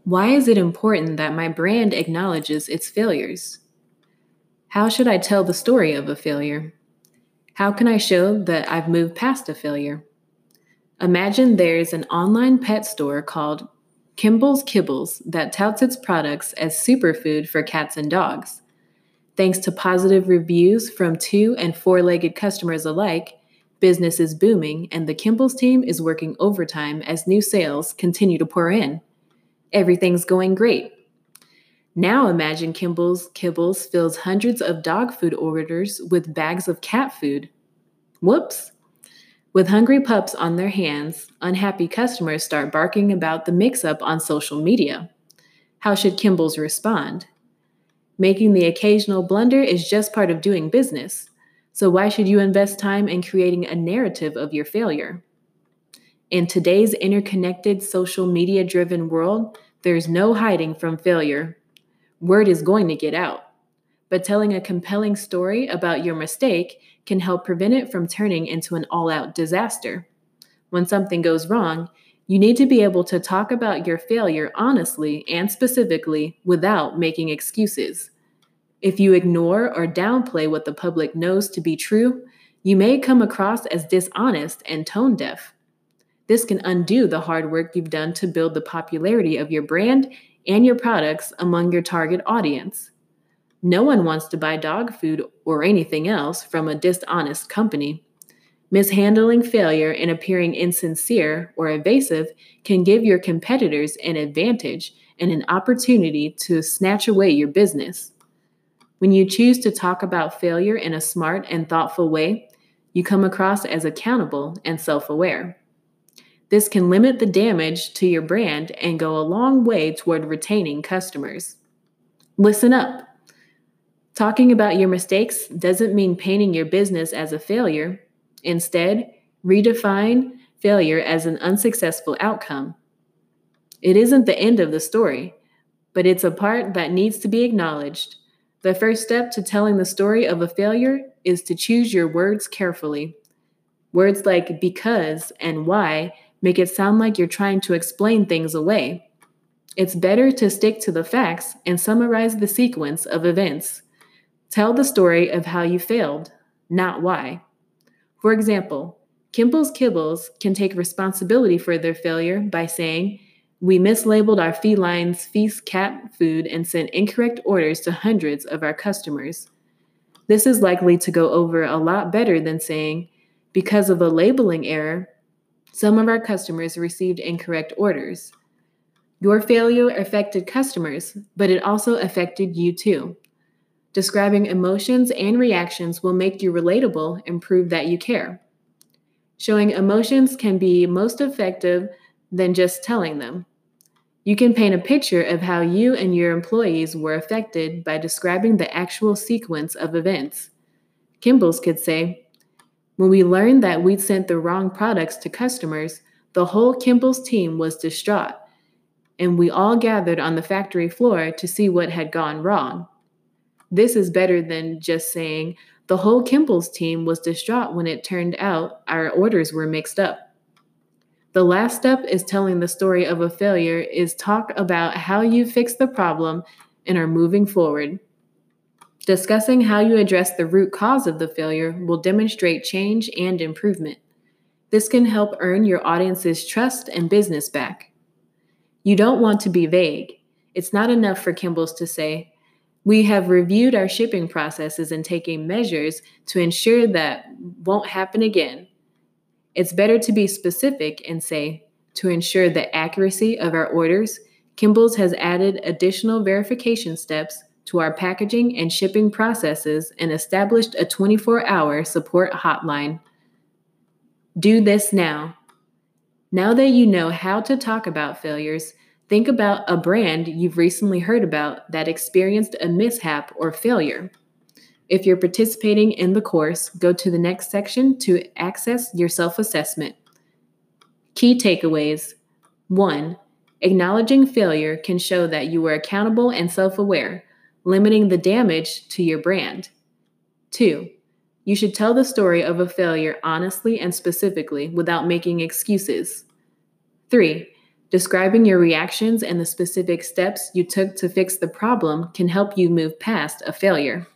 Why is it important that my brand acknowledges its failures? How should I tell the story of a failure? How can I show that I've moved past a failure? Imagine there's an online pet store called Kimball's Kibbles that touts its products as superfood for cats and dogs. Thanks to positive reviews from 2 and 4-legged customers alike, business is booming and the Kimball's team is working overtime as new sales continue to pour in. Everything's going great. Now imagine Kimball's Kibbles fills hundreds of dog food orders with bags of cat food. Whoops! With hungry pups on their hands, unhappy customers start barking about the mix-up on social media. How should Kimball's respond? Making the occasional blunder is just part of doing business, so why should you invest time in creating a narrative of your failure? In today's interconnected, social media-driven world, there's no hiding from failure. Word is going to get out, but telling a compelling story about your mistake can help prevent it from turning into an all-out disaster. When something goes wrong, you need to be able to talk about your failure honestly and specifically without making excuses. If you ignore or downplay what the public knows to be true, you may come across as dishonest and tone deaf. This can undo the hard work you've done to build the popularity of your brand and your products among your target audience. No one wants to buy dog food or anything else from a dishonest company. Mishandling failure and appearing insincere or evasive can give your competitors an advantage and an opportunity to snatch away your business. When you choose to talk about failure in a smart and thoughtful way, you come across as accountable and self-aware. This can limit the damage to your brand and go a long way toward retaining customers. Listen up. Talking about your mistakes doesn't mean painting your business as a failure. Instead, redefine failure as an unsuccessful outcome. It isn't the end of the story, but it's a part that needs to be acknowledged. The first step to telling the story of a failure is to choose your words carefully. Words like because and why make it sound like you're trying to explain things away. It's better to stick to the facts and summarize the sequence of events. Tell the story of how you failed, not why. For example, Kimball's Kibbles can take responsibility for their failure by saying, "We mislabeled our felines' feast cat food and sent incorrect orders to hundreds of our customers." This is likely to go over a lot better than saying, "Because of a labeling error, some of our customers received incorrect orders." Your failure affected customers, but it also affected you too. Describing emotions and reactions will make you relatable and prove that you care. Showing emotions can be most effective than just telling them. You can paint a picture of how you and your employees were affected by describing the actual sequence of events. Kimball's could say, "When we learned that we'd sent the wrong products to customers, the whole Kimball's team was distraught, and we all gathered on the factory floor to see what had gone wrong." This is better than just saying, "The whole Kimball's team was distraught when it turned out our orders were mixed up." The last step is telling the story of a failure is talk about how you fixed the problem and are moving forward. Discussing how you address the root cause of the failure will demonstrate change and improvement. This can help earn your audience's trust and business back. You don't want to be vague. It's not enough for Kimball's to say, "We have reviewed our shipping processes and taken measures to ensure that won't happen again." It's better to be specific and say, "To ensure the accuracy of our orders, Kimball's has added additional verification steps to our packaging and shipping processes and established a 24-hour support hotline." Do this now. Now that you know how to talk about failures, think about a brand you've recently heard about that experienced a mishap or failure. If you're participating in the course, go to the next section to access your self-assessment. Key takeaways. 1. Acknowledging failure can show that you were accountable and self-aware, limiting the damage to your brand. 2. You should tell the story of a failure honestly and specifically without making excuses. 3. Describing your reactions and the specific steps you took to fix the problem can help you move past a failure.